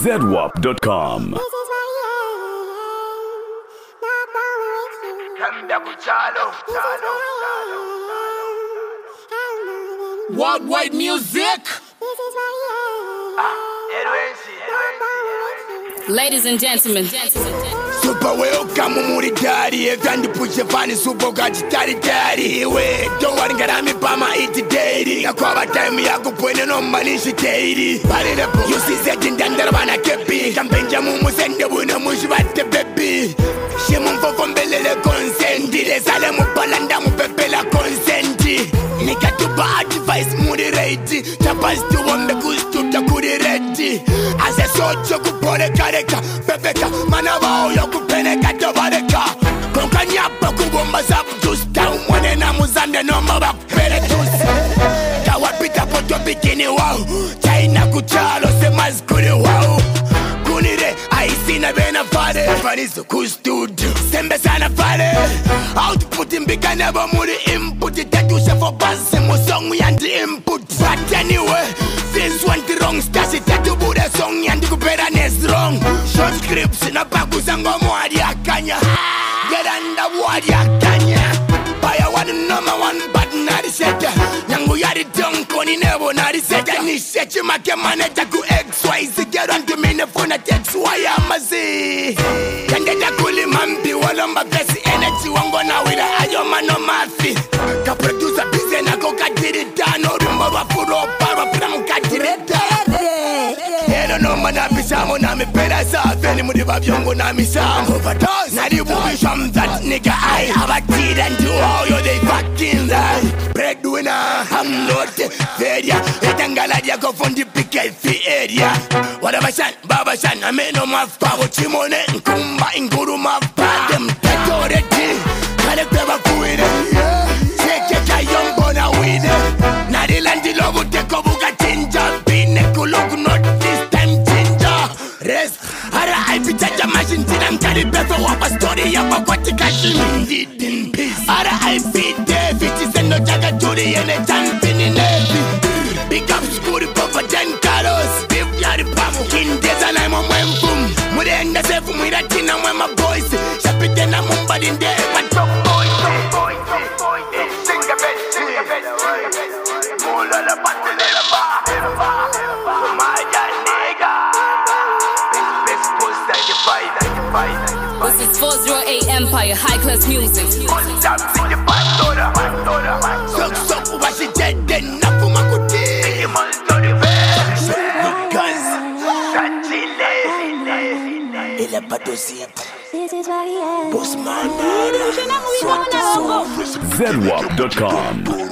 ZWAP.com. Worldwide music. Ladies and gentlemen. Super welcome muri daddy. Kandi pushe fani super gachi daddy. We don't worry ngarami pama iti daily. Nakwaba time yako pwene no manishi daily. Bale the you see setting dandara bana kepi. Kampenja mumu sende buna mushi bate baby. Shimu mfofo mbelele consenti. Le sale mupalanda mupepela consenti. Nikatupa advice muri ready. Chapasti wambe kustuta kuri ready. Ase socho kupone kareka. Pepeka manabao yoku peneka tobareka. Konka nyapa kubomba sabu juice. Down mwane na muzande no maba kupere juice. Kawapita poto bikini wow. China kuchalo se maskuri wow. Kunire aisina bena fare. Fanizo kustudio sembe sana fare. Output imbika nebo muri input. Itatusha for base mo song yandi input. But anyway, since went wrong stash it to do the song yandi kupera nes wrong. Short scripts na pakusa ngomo adi akanya. Get under wadi akanya. Buy one number one but not the setter. Nyangu yadi tongue koni nebo not the setter. Ni sechi make manager ku XYZ. Get on to me ne phone text why I'm a Z. Kandeta kuli mambi walomba besi energy wango na wila ayo mano mafi. Ka producer busy na go kadiri dano. Rumba wafuro para pram kadiri dano. Yero no mana pisamo na mi pera sa. Feli mudi babyongo na mi sam. Overdose. Na di bubi from that nigga I have a kid and do all yo they fucking lie. Breadwinner I'm not failure. Etangala dia go fundi pikel fi area. Whatever shan, baba shan, I made no math power. Chimone, nkumba, inguru mapa. Them dead already. Kale kweba kuwine. Cheke kayombo na wine. Nadi landi logo teko buka chinja. Bine kulugu not this time chinja. Rest. Ara I pitaja machine tinam kari befe wapa story yapa kwa tikashi mindid in peace. Ara I beat David. Sendo jaga juri ene champini nevi. Big up skuri popa 10 carros. Yari pumpkin deza na ima mwemfum. Mure enda sefu mwira tina mwema boys. Shapite na mumbali nde ema top boys. Singa bet Mula la pate la ba. Maya nigga. Best post that you fight. This is 408 Empire, high class music. Sok washi jede na fumakuti. Il est pas dossier. Bossman, ZWAP.com.